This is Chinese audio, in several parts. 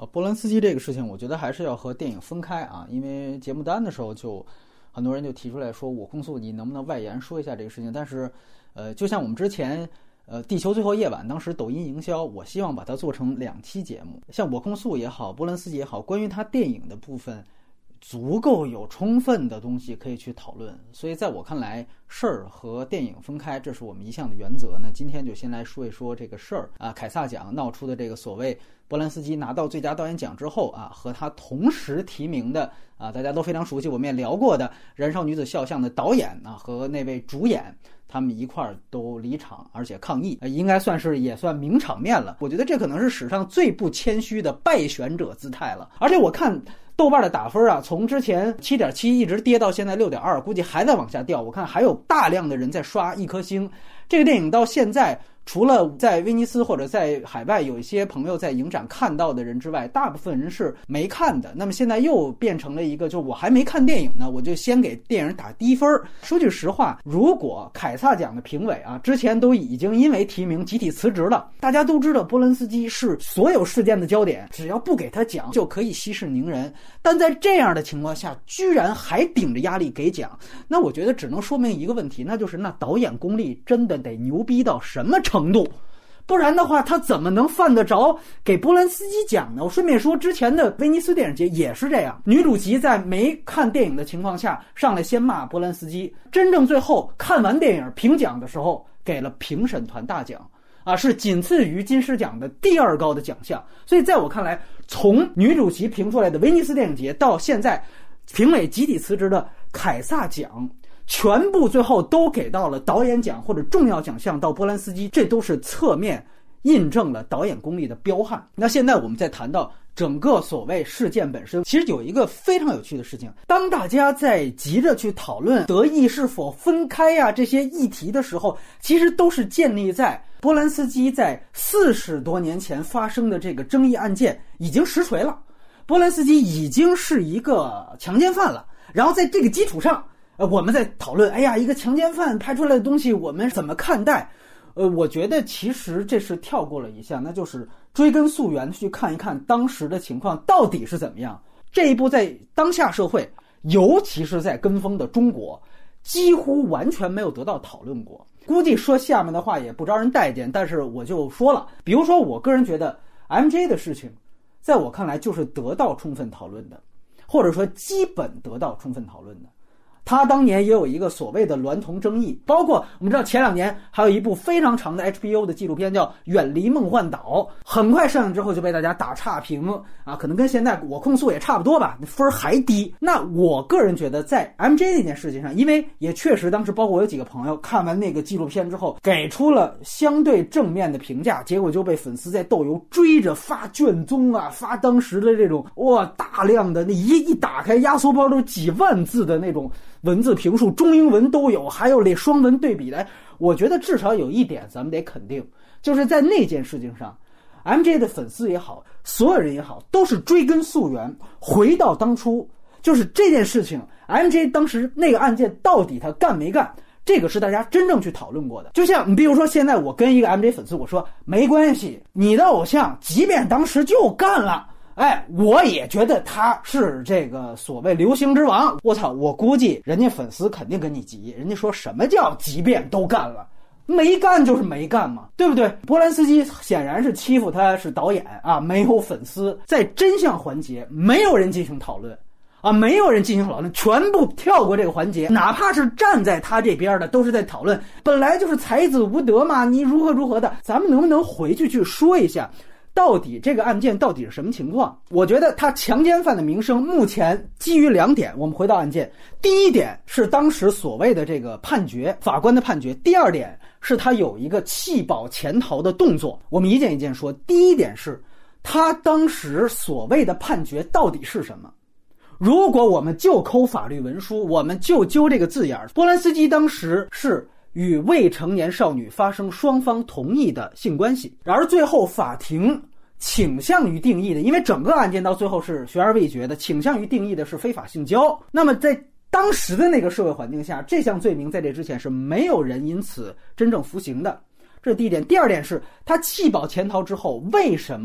波兰斯基这个事情，我觉得还是要和电影分开啊，因为节目单的时候就很多人就提出来说，我控诉你能不能外延说一下这个事情。但是，就像我们之前地球最后夜晚，当时抖音营销，我希望把它做成2期节目，像我控诉也好，波兰斯基也好，关于他电影的部分，足够有充分的东西可以去讨论。所以在我看来，事儿和电影分开，这是我们一向的原则。那今天就先来说一说这个事儿啊，凯撒奖闹出的这个所谓波兰斯基拿到最佳导演奖之后啊，和他同时提名的啊，大家都非常熟悉，我们也聊过的《燃烧女子肖像》的导演啊和那位主演，他们一块儿都离场，而且抗议，应该也算名场面了。我觉得这可能是史上最不谦虚的败选者姿态了。而且我看豆瓣的打分啊，从之前 7.7 一直跌到现在 6.2， 估计还在往下掉。我看还有大量的人在刷1颗星。这个电影到现在除了在威尼斯或者在海外有一些朋友在影展看到的人之外，大部分人是没看的。那么现在又变成了一个，就我还没看电影呢，我就先给电影打低分。说句实话，如果凯撒奖的评委啊，之前都已经因为提名集体辞职了，大家都知道波兰斯基是所有事件的焦点，只要不给他奖就可以息事宁人。但在这样的情况下，居然还顶着压力给奖，那我觉得只能说明一个问题，那就是那导演功力真的得牛逼到什么程度，不然的话他怎么能犯得着给波兰斯基奖呢？我顺便说，之前的威尼斯电影节也是这样，女主席在没看电影的情况下上来先骂波兰斯基，真正最后看完电影评奖的时候给了评审团大奖啊，是仅次于金狮奖的第2高的奖项。所以在我看来，从女主席评出来的威尼斯电影节到现在评委集体辞职的凯撒奖，全部最后都给到了导演奖或者重要奖项到波兰斯基，这都是侧面印证了导演功力的彪悍。那现在我们再谈到整个所谓事件本身，其实有一个非常有趣的事情，当大家在急着去讨论德意是否分开啊这些议题的时候，其实都是建立在波兰斯基在40多年前发生的这个争议案件已经实锤了，波兰斯基已经是一个强奸犯了，然后在这个基础上我们在讨论，哎呀，一个强奸犯拍出来的东西我们怎么看待？我觉得其实这是跳过了一项，那就是追根溯源去看一看当时的情况到底是怎么样。这一步在当下社会，尤其是在跟风的中国，几乎完全没有得到讨论过。估计说下面的话也不招人待见，但是我就说了，比如说我个人觉得 MJ 的事情，在我看来就是得到充分讨论的，或者说基本得到充分讨论的。他当年也有一个所谓的娈童争议，包括我们知道前2年还有一部非常长的 HBO 的纪录片叫《远离梦幻岛》，很快上映之后就被大家打差评啊，可能跟现在我控诉也差不多吧，分还低。那我个人觉得在 MJ 那件事情上，因为也确实当时包括我有几个朋友看完那个纪录片之后给出了相对正面的评价，结果就被粉丝在豆油追着发卷宗啊，发当时的这种大量的那一打开压缩包都几万字的那种文字评述，中英文都有，还有双文对比的。我觉得至少有一点咱们得肯定，就是在那件事情上 MJ 的粉丝也好，所有人也好，都是追根溯源，回到当初，就是这件事情 MJ 当时那个案件到底他干没干，这个是大家真正去讨论过的。就像你比如说现在我跟一个 MJ 粉丝我说没关系，你的偶像即便当时就干了，我也觉得他是这个所谓流行之王，我操，我估计人家粉丝肯定跟你急，人家说什么叫即便都干了，没干就是没干嘛，对不对？波兰斯基显然是欺负他是导演啊，没有粉丝，在真相环节没有人进行讨论啊，没有人进行讨论，全部跳过这个环节，哪怕是站在他这边的都是在讨论，本来就是才子无德嘛，你如何的，咱们能不能回去说一下到底这个案件到底是什么情况？我觉得他强奸犯的名声目前基于2点，我们回到案件。第一点是当时所谓的这个判决，法官的判决。第2点是他有一个弃保潜逃的动作。我们一件一件说。第一点是他当时所谓的判决到底是什么？如果我们就抠法律文书，我们就揪这个字眼，波兰斯基当时是与未成年少女发生双方同意的性关系，然而最后法庭倾向于定义的，因为整个案件到最后是悬而未决的，倾向于定义的是非法性交。那么在当时的那个社会环境下，这项罪名在这之前是没有人因此真正服刑的，这是第一点。第2点是他弃保潜逃之后为什么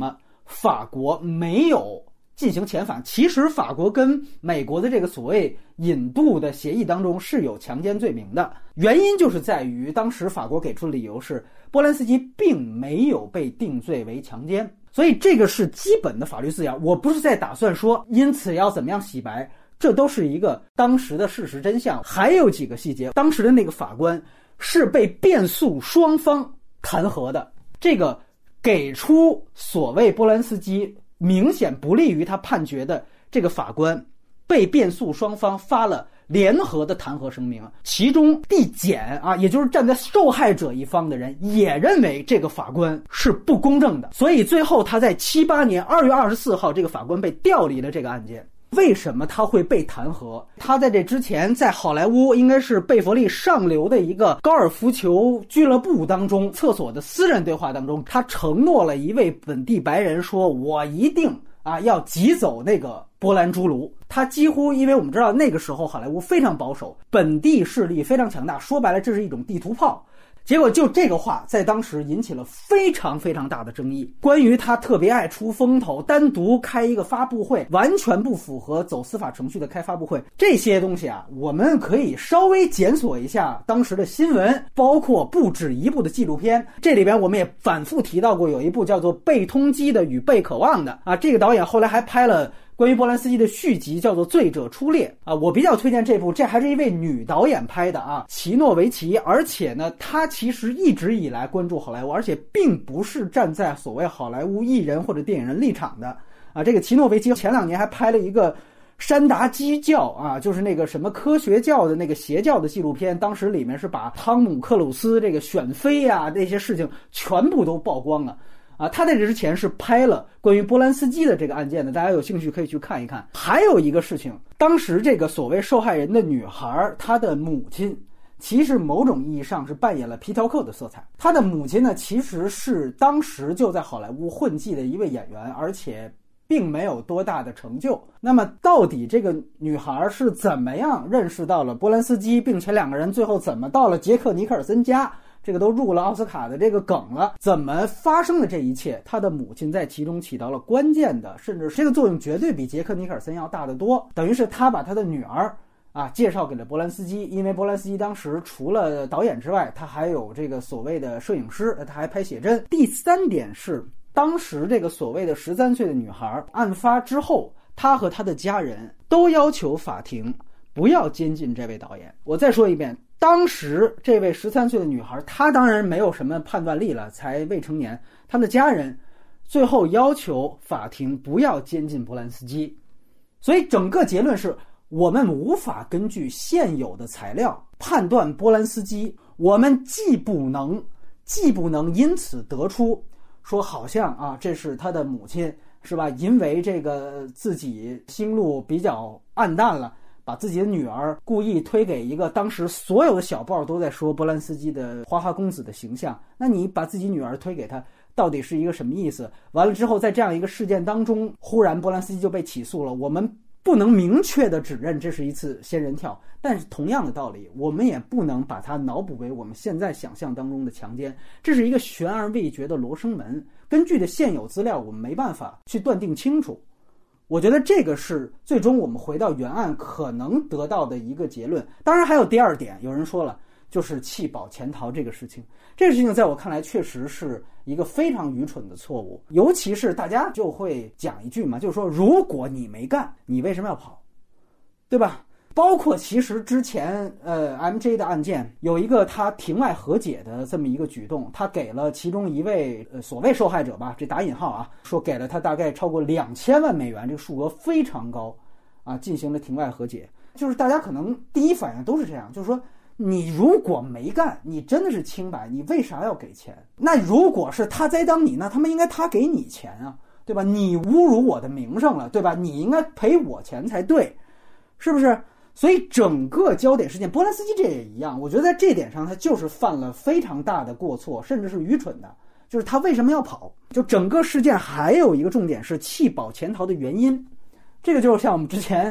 法国没有进行遣返，其实法国跟美国的这个所谓引渡的协议当中是有强奸罪名的，原因就是在于当时法国给出的理由是波兰斯基并没有被定罪为强奸，所以这个是基本的法律字眼。我不是在打算说因此要怎么样洗白，这都是一个当时的事实真相。还有几个细节，当时的那个法官是被辩诉双方弹劾的，这个给出所谓波兰斯基明显不利于他判决的这个法官被辩诉双方发了联合的弹劾声明，其中地检也就是站在受害者一方的人也认为这个法官是不公正的，所以最后他在78年2月24号这个法官被调离了这个案件。为什么他会被弹劾？他在这之前在好莱坞应该是贝弗利上流的一个高尔夫球俱乐部当中厕所的私人对话当中，他承诺了一位本地白人说，我一定要挤走那个波兰侏儒。他几乎，因为我们知道那个时候好莱坞非常保守，本地势力非常强大，说白了这是一种地图炮。结果就这个话在当时引起了非常非常大的争议，关于他特别爱出风头，单独开一个发布会，完全不符合走司法程序的开发布会，这些东西我们可以稍微检索一下当时的新闻，包括不止一部的纪录片。这里边我们也反复提到过，有一部叫做《被通缉的与被渴望的》这个导演后来还拍了关于波兰斯基的续集，叫做《罪者出猎》我比较推荐这部，这还是一位女导演拍的齐诺维奇，而且呢，她其实一直以来关注好莱坞，而且并不是站在所谓好莱坞艺人或者电影人立场的这个齐诺维奇前2年还拍了一个山达基教就是那个什么科学教的那个邪教的纪录片，当时里面是把汤姆克鲁斯这个选妃那些事情全部都曝光了他在这之前是拍了关于波兰斯基的这个案件的，大家有兴趣可以去看一看。还有一个事情，当时这个所谓受害人的女孩，她的母亲其实某种意义上是扮演了皮条客的色彩。她的母亲呢，其实是当时就在好莱坞混迹的一位演员，而且并没有多大的成就。那么到底这个女孩是怎么样认识到了波兰斯基，并且两个人最后怎么到了杰克尼克尔森家，这个都入了奥斯卡的这个梗了，怎么发生的这一切，他的母亲在其中起到了关键的，甚至这个作用绝对比杰克尼克尔森要大得多。等于是他把他的女儿介绍给了波兰斯基，因为波兰斯基当时除了导演之外，他还有这个所谓的摄影师，他还拍写真。第3点是，当时这个所谓的13岁的女孩，案发之后，她和她的家人都要求法庭不要监禁这位导演。我再说一遍，当时这位13岁的女孩，她当然没有什么判断力了，才未成年，她的家人最后要求法庭不要监禁波兰斯基。所以整个结论是，我们无法根据现有的材料判断波兰斯基，我们既不能因此得出说好像这是他的母亲是吧，因为这个自己心路比较暗淡了，把自己的女儿故意推给一个当时所有的小报都在说波兰斯基的花花公子的形象，那你把自己女儿推给他到底是一个什么意思？完了之后在这样一个事件当中，忽然波兰斯基就被起诉了，我们不能明确的指认这是一次仙人跳，但是同样的道理，我们也不能把它脑补为我们现在想象当中的强奸，这是一个悬而未决的罗生门，根据的现有资料我们没办法去断定清楚。我觉得这个是最终我们回到原案可能得到的一个结论。当然还有第2点，有人说了，就是弃保潜逃这个事情。这个事情在我看来确实是一个非常愚蠢的错误，尤其是大家就会讲一句嘛，就是说如果你没干，你为什么要跑，对吧？包括其实之前MJ 的案件有一个他庭外和解的这么一个举动，他给了其中一位所谓受害者吧，这打引号说给了他大概超过2000万美元，这个数额非常高进行了庭外和解。就是大家可能第一反应都是这样，就是说你如果没干，你真的是清白，你为啥要给钱？那如果是他栽赃你，那他们应该他给你钱对吧？你侮辱我的名声了，对吧？你应该赔我钱才对，是不是？所以整个焦点事件，波兰斯基这也一样，我觉得在这点上他就是犯了非常大的过错，甚至是愚蠢的，就是他为什么要跑。就整个事件还有一个重点是弃保潜逃的原因，这个就像我们之前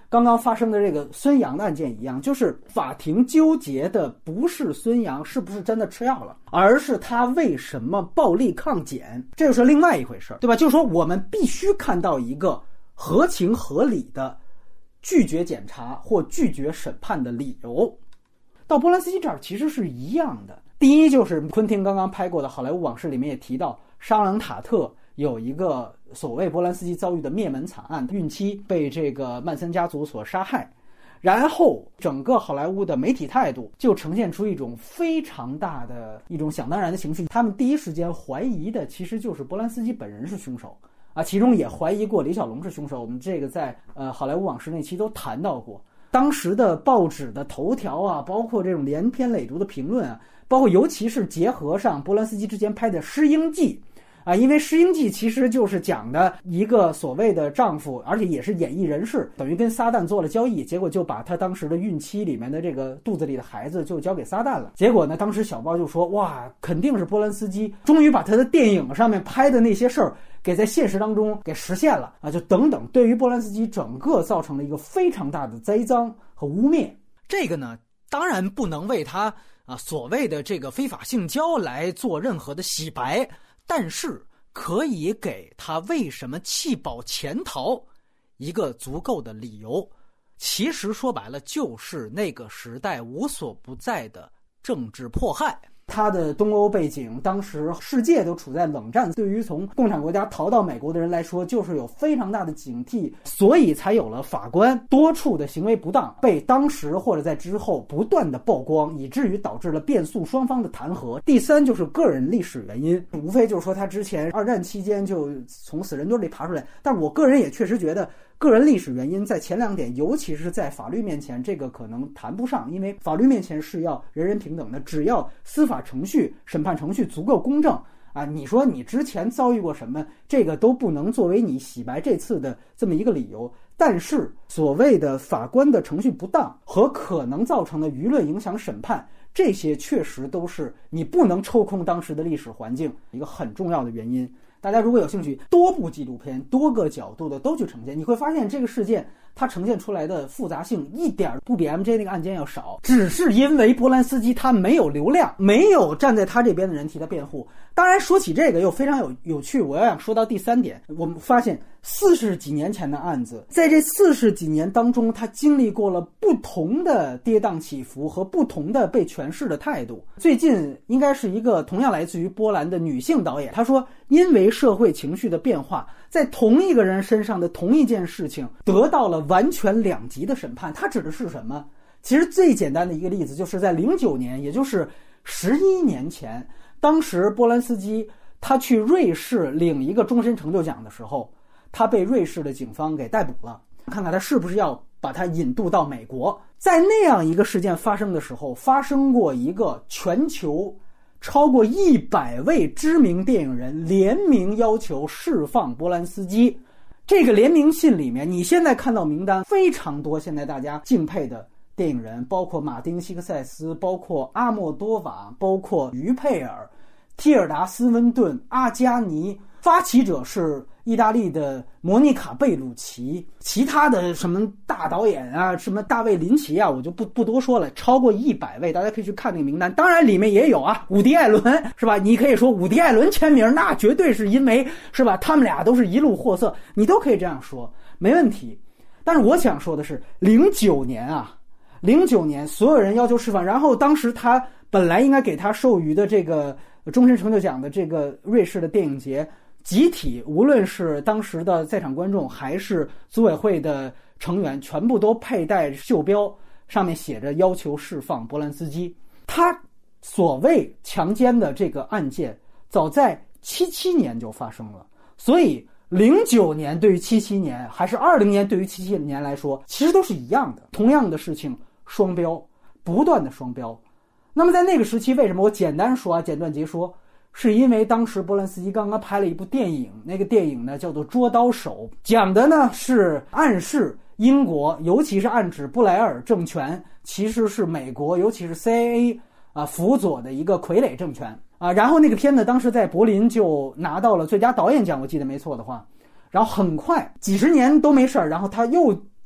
刚刚发生的这个孙杨的案件一样，就是法庭纠结的不是孙杨是不是真的吃药了，而是他为什么暴力抗检，这就是另外一回事，对吧？就是说我们必须看到一个合情合理的拒绝检查或拒绝审判的理由。到波兰斯基这儿其实是一样的。第一就是昆汀刚刚拍过的《好莱坞往事》里面也提到，沙朗塔特有一个所谓波兰斯基遭遇的灭门惨案，孕期被这个曼森家族所杀害，然后整个好莱坞的媒体态度就呈现出一种非常大的一种想当然的情绪，他们第一时间怀疑的其实就是波兰斯基本人是凶手啊，其中也怀疑过李小龙是凶手，我们这个在好莱坞往事那期都谈到过。当时的报纸的头条啊，包括这种连篇累牍的评论啊，包括尤其是结合上波兰斯基之前拍的《失鹰记》啊，因为《失鹰记》其实就是讲的一个所谓的丈夫，而且也是演艺人士，等于跟撒旦做了交易，结果就把他当时的孕期里面的这个肚子里的孩子就交给撒旦了。结果呢，当时小报就说，哇，肯定是波兰斯基终于把他的电影上面拍的那些事儿给在现实当中给实现了啊，就等等，对于波兰斯基整个造成了一个非常大的栽赃和污蔑。 这个呢，当然不能为他所谓的这个非法性交来做任何的洗白，但是可以给他为什么弃保潜逃一个足够的理由。其实说白了，就是那个时代无所不在的政治迫害。 他的东欧背景，当时世界都处在冷战，对于从共产国家逃到美国的人来说，就是有非常大的警惕，所以才有了法官多处的行为不当被当时或者在之后不断的曝光，以至于导致了辩诉双方的弹劾。第三就是个人历史原因，无非就是说他之前二战期间就从死人堆里爬出来，但我个人也确实觉得个人历史原因在前两点，尤其是在法律面前，这个可能谈不上，因为法律面前是要人人平等的，只要司法程序、审判程序足够公正啊，你说你之前遭遇过什么，这个都不能作为你洗白这次的这么一个理由。但是所谓的法官的程序不当和可能造成的舆论影响审判，这些确实都是你不能抽空当时的历史环境一个很重要的原因。大家如果有兴趣，多部纪录片多个角度的都去呈现，你会发现这个事件它呈现出来的复杂性一点不比 MJ 那个案件要少，只是因为波兰斯基他没有流量，没有站在他这边的人替他辩护。当然说起这个又非常有趣，我要想说到第三点，我们发现40几年前的案子，在这40几年当中，他经历过了不同的跌宕起伏和不同的被诠释的态度。最近应该是一个同样来自于波兰的女性导演，她说因为社会情绪的变化，在同一个人身上的同一件事情得到了完全两极的审判。它指的是什么？其实最简单的一个例子就是在09年，也就是11年前，当时波兰斯基他去瑞士领一个终身成就奖的时候，他被瑞士的警方给逮捕了，看看他是不是要把他引渡到美国。在那样一个事件发生的时候，发生过一个全球超过100位知名电影人联名要求释放波兰斯基。这个联名信里面，你现在看到名单非常多，现在大家敬佩的电影人，包括马丁·希克塞斯，包括阿莫多瓦，包括于佩尔、提尔达·斯温顿、阿加尼。发起者是意大利的莫妮卡·贝鲁奇，其他的什么大导演啊，什么大卫·林奇啊，我就不多说了，超过100位，大家可以去看那个名单。当然里面也有伍迪·艾伦，是吧？你可以说伍迪·艾伦签名，那绝对是因为，是吧？他们俩都是一路货色，你都可以这样说，没问题。但是我想说的是，09年所有人要求释放，然后当时他本来应该给他授予的这个终身成就奖的这个瑞士的电影节，集体无论是当时的在场观众还是组委会的成员，全部都佩戴袖标，上面写着要求释放波兰斯基。他所谓强奸的这个案件早在77年就发生了，所以09年对于77年还是20年对于77年来说，其实都是一样的，同样的事情双标，不断的双标。那么在那个时期，为什么我简单说简短截说，是因为当时波兰斯基刚刚拍了一部电影，那个电影呢叫做《捉刀手》，讲的呢是暗示英国，尤其是暗指布莱尔政权其实是美国，尤其是 CIA 辅佐的一个傀儡政权然后那个片子当时在柏林就拿到了最佳导演奖，我记得没错的话。然后很快几十年都没事，然后他又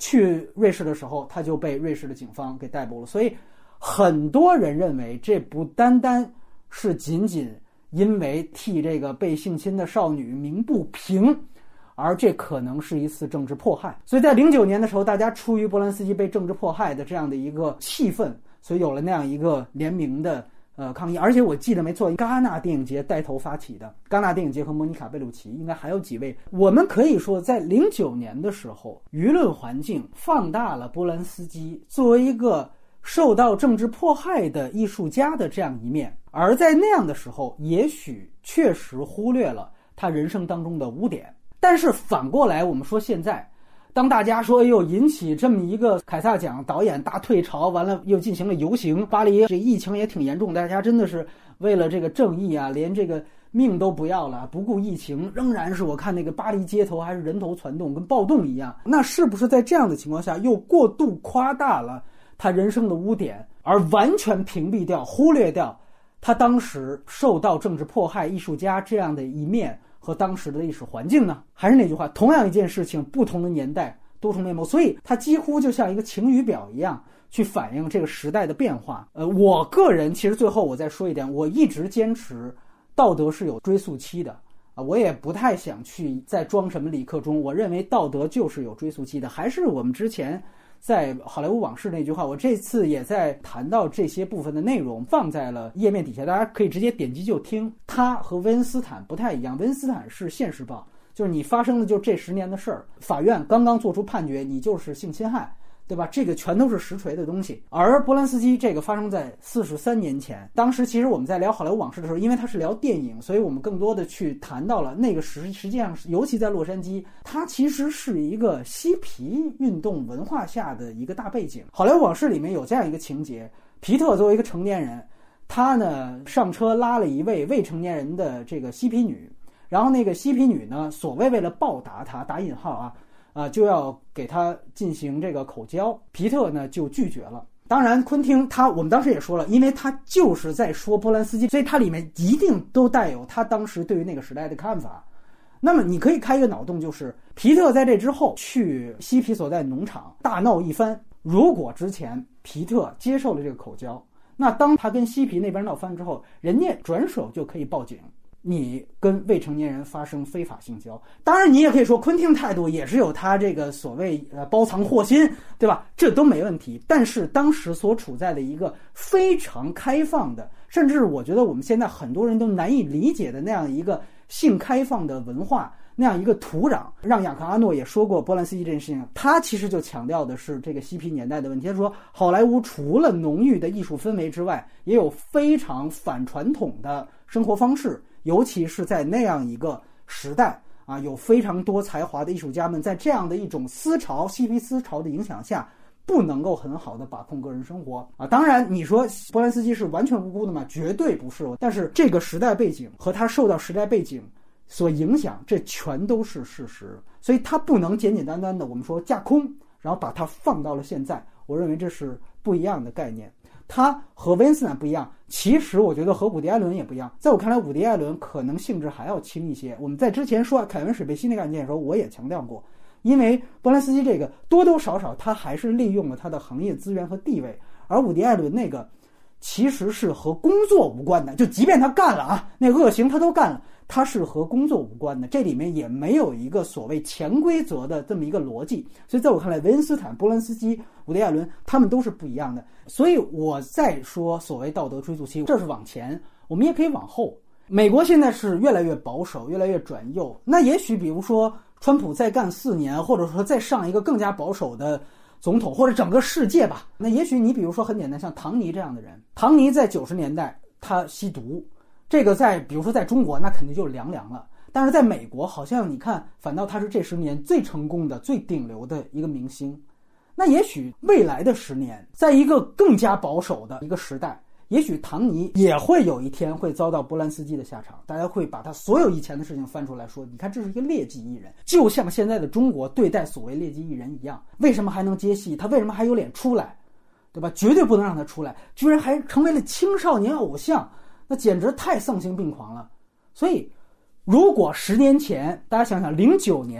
去瑞士的时候，他就被瑞士的警方给逮捕了。所以很多人认为这不单单是仅仅因为替这个被性侵的少女鸣不平，而这可能是一次政治迫害。所以在09年的时候，大家出于波兰斯基被政治迫害的这样的一个气氛，所以有了那样一个联名的抗议。而且我记得没错，戛纳电影节带头发起的，戛纳电影节和莫妮卡贝鲁奇应该还有几位。我们可以说在09年的时候，舆论环境放大了波兰斯基作为一个受到政治迫害的艺术家的这样一面，而在那样的时候也许确实忽略了他人生当中的污点。但是反过来我们说，现在当大家说引起这么一个凯撒奖导演大退潮，完了又进行了游行，巴黎这疫情也挺严重，大家真的是为了这个正义啊，连这个命都不要了，不顾疫情，仍然是我看那个巴黎街头还是人头攒动，跟暴动一样。那是不是在这样的情况下又过度夸大了他人生的污点，而完全屏蔽掉忽略掉他当时受到政治迫害艺术家这样的一面和当时的历史环境呢？还是那句话，同样一件事情，不同的年代，多重面貌，所以它几乎就像一个晴雨表一样，去反映这个时代的变化。我个人其实最后我再说一点，我一直坚持道德是有追溯期的啊，我也不太想去再装什么李克忠，我认为道德就是有追溯期的。还是我们之前在好莱坞往事那句话，我这次也在谈到这些部分的内容放在了页面底下，大家可以直接点击就听。他和温恩斯坦不太一样，温恩斯坦是现实报，就是你发生的就这10年的事儿，法院刚刚做出判决，你就是性侵害，对吧？这个全都是实锤的东西。而波兰斯基这个发生在43年前，当时其实我们在聊好莱坞往事的时候，因为它是聊电影，所以我们更多的去谈到了那个实际上尤其在洛杉矶，它其实是一个嬉皮运动文化下的一个大背景。好莱坞往事里面有这样一个情节，皮特作为一个成年人，他呢上车拉了一位未成年人的这个嬉皮女，然后那个嬉皮女呢，所谓为了报答他，打引号就要给他进行这个口交，皮特呢就拒绝了。当然昆汀我们当时也说了，因为他就是在说波兰斯基，所以他里面一定都带有他当时对于那个时代的看法。那么你可以开一个脑洞，就是皮特在这之后去嬉皮所在农场大闹一番，如果之前皮特接受了这个口交，那当他跟嬉皮那边闹翻之后，人家转手就可以报警，你跟未成年人发生非法性交。当然你也可以说昆汀态度也是有他这个所谓包藏祸心，对吧？这都没问题。但是当时所处在的一个非常开放的，甚至我觉得我们现在很多人都难以理解的那样一个性开放的文化，那样一个土壤，让雅克阿诺也说过波兰斯基这件事情，他其实就强调的是这个嬉皮年代的问题。他说好莱坞除了浓郁的艺术氛围之外，也有非常反传统的生活方式，尤其是在那样一个时代有非常多才华的艺术家们在这样的一种思潮嬉皮思潮的影响下，不能够很好的把控个人生活当然你说波兰斯基是完全无辜的吗？绝对不是。但是这个时代背景和他受到时代背景所影响，这全都是事实，所以他不能简简单单的我们说架空，然后把它放到了现在。我认为这是不一样的概念。他和温斯坦不一样，其实我觉得和伍迪·艾伦也不一样。在我看来，伍迪·艾伦可能性质还要轻一些。我们在之前说凯文·史贝西那个案件的时候，我也强调过，因为波兰斯基这个多多少少他还是利用了他的行业资源和地位，而伍迪·艾伦那个其实是和工作无关的，就即便他干了那恶行他都干了，他是和工作无关的，这里面也没有一个所谓潜规则的这么一个逻辑。所以在我看来，维恩斯坦、波兰斯基、伍迪·艾伦他们都是不一样的。所以我再说所谓道德追溯期，这是往前，我们也可以往后。美国现在是越来越保守，越来越转右，那也许比如说川普再干4年，或者说再上一个更加保守的总统，或者整个世界吧，那也许你比如说很简单，像唐尼这样的人，唐尼在90年代他吸毒，这个在比如说在中国那肯定就凉凉了，但是在美国好像你看反倒他是这10年最成功的最顶流的一个明星。那也许未来的10年，在一个更加保守的一个时代，也许唐尼也会有一天会遭到波兰斯基的下场，大家会把他所有以前的事情翻出来说，你看这是一个劣迹艺人，就像现在的中国对待所谓劣迹艺人一样，为什么还能接戏，他为什么还有脸出来，对吧？绝对不能让他出来，居然还成为了青少年偶像，那简直太丧心病狂了。所以如果10年前大家想想09年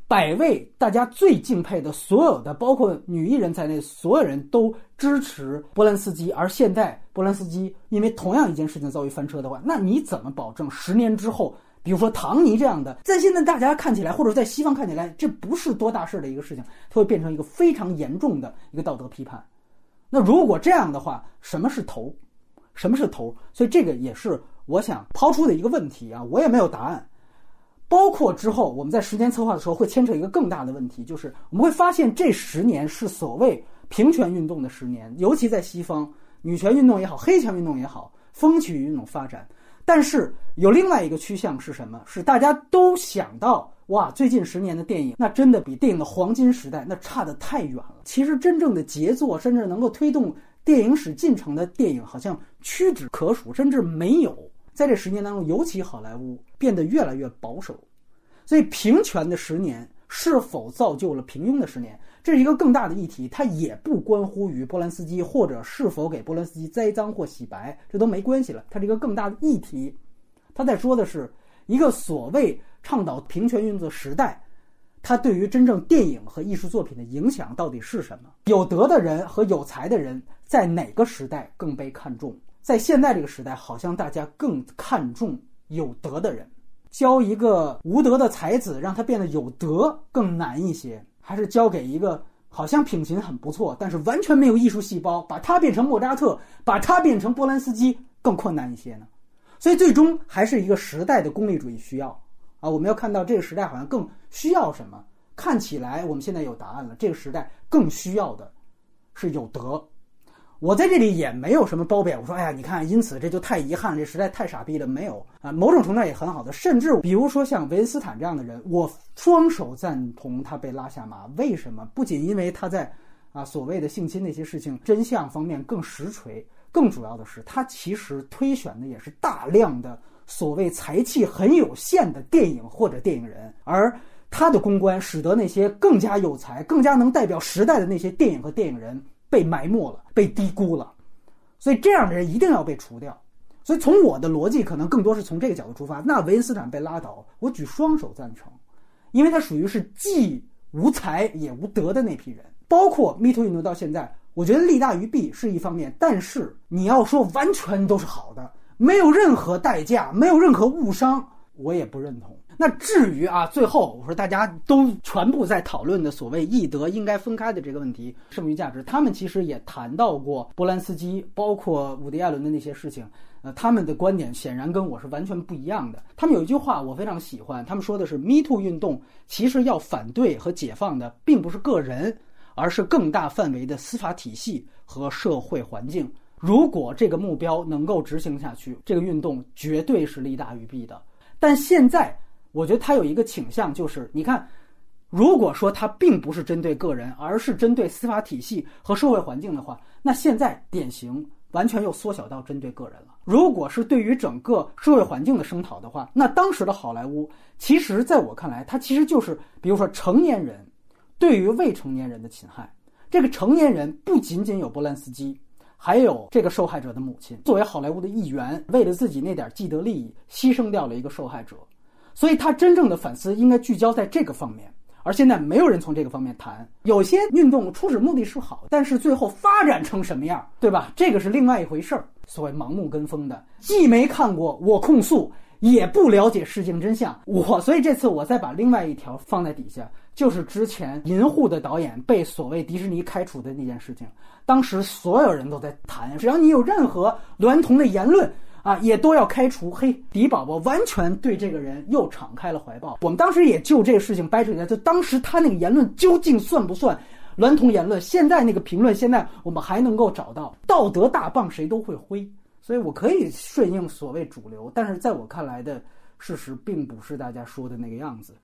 100位大家最敬佩的所有的，包括女艺人在内，所有人都支持波兰斯基，而现在波兰斯基因为同样一件事情遭遇翻车的话，那你怎么保证10年之后，比如说唐尼这样的，在现在大家看起来，或者在西方看起来，这不是多大事的一个事情，它会变成一个非常严重的一个道德批判。那如果这样的话，什么是头？什么是头？所以这个也是我想抛出的一个问题啊，我也没有答案。包括之后我们在10年策划的时候会牵扯一个更大的问题，就是我们会发现这10年是所谓平权运动的10年，尤其在西方，女权运动也好，黑权运动也好，风起云涌发展。但是有另外一个趋向是什么？是大家都想到，哇，最近10年的电影那真的比电影的黄金时代那差得太远了。其实真正的杰作，甚至能够推动电影史进程的电影好像屈指可数，甚至没有。在这10年当中，尤其好莱坞变得越来越保守，所以平权的10年是否造就了平庸的10年，这是一个更大的议题，它也不关乎于波兰斯基或者是否给波兰斯基栽赃或洗白，这都没关系了，它是一个更大的议题。他在说的是一个所谓倡导平权运动的时代，它对于真正电影和艺术作品的影响到底是什么？有德的人和有才的人在哪个时代更被看重？在现在这个时代，好像大家更看重有德的人。教一个无德的才子让他变得有德更难一些，还是教给一个好像品行很不错但是完全没有艺术细胞，把他变成莫扎特，把他变成波兰斯基更困难一些呢？所以最终还是一个时代的功利主义需要啊，我们要看到这个时代好像更需要什么。看起来我们现在有答案了，这个时代更需要的是有德。我在这里也没有什么褒贬，我说哎呀你看，因此这就太遗憾，这时代太傻逼了，没有啊，某种程度也很好的。甚至比如说像维恩斯坦这样的人，我双手赞同他被拉下马。为什么？不仅因为他在所谓的性侵那些事情真相方面更实锤，更主要的是他其实推选的也是大量的所谓才气很有限的电影或者电影人，而他的公关使得那些更加有才更加能代表时代的那些电影和电影人被埋没了，被低估了。所以这样的人一定要被除掉。所以从我的逻辑可能更多是从这个角度出发，那维恩斯坦被拉倒，我举双手赞成，因为他属于是既无才也无德的那批人。包括 MeToo 运动到现在，我觉得利大于弊是一方面，但是你要说完全都是好的，没有任何代价，没有任何误伤，我也不认同。那至于最后我说大家都全部在讨论的所谓义德应该分开的这个问题，剩余价值，他们其实也谈到过波兰斯基包括伍迪·艾伦的那些事情，他们的观点显然跟我是完全不一样的。他们有一句话我非常喜欢，他们说的是 MeToo 运动其实要反对和解放的并不是个人，而是更大范围的司法体系和社会环境。如果这个目标能够执行下去，这个运动绝对是利大于弊的。但现在我觉得它有一个倾向，就是你看，如果说它并不是针对个人，而是针对司法体系和社会环境的话，那现在典型完全又缩小到针对个人了。如果是对于整个社会环境的声讨的话，那当时的好莱坞其实在我看来，它其实就是比如说成年人对于未成年人的侵害。这个成年人不仅仅有波兰斯基，还有这个受害者的母亲，作为好莱坞的一员，为了自己那点既得利益牺牲掉了一个受害者。所以他真正的反思应该聚焦在这个方面，而现在没有人从这个方面谈。有些运动初始目的是好，但是最后发展成什么样，对吧？这个是另外一回事儿。所谓盲目跟风的，既没看过我控诉，也不了解事情真相。所以这次我再把另外一条放在底下，就是之前银护的导演被所谓迪士尼开除的那件事情。当时所有人都在谈，只要你有任何娈童的言论也都要开除。嘿，迪宝宝完全对这个人又敞开了怀抱。我们当时也就这个事情掰扯一下，就当时他那个言论究竟算不算娈童言论？现在那个评论，现在我们还能够找到，道德大棒谁都会挥。所以我可以顺应所谓主流，但是在我看来的事实并不是大家说的那个样子。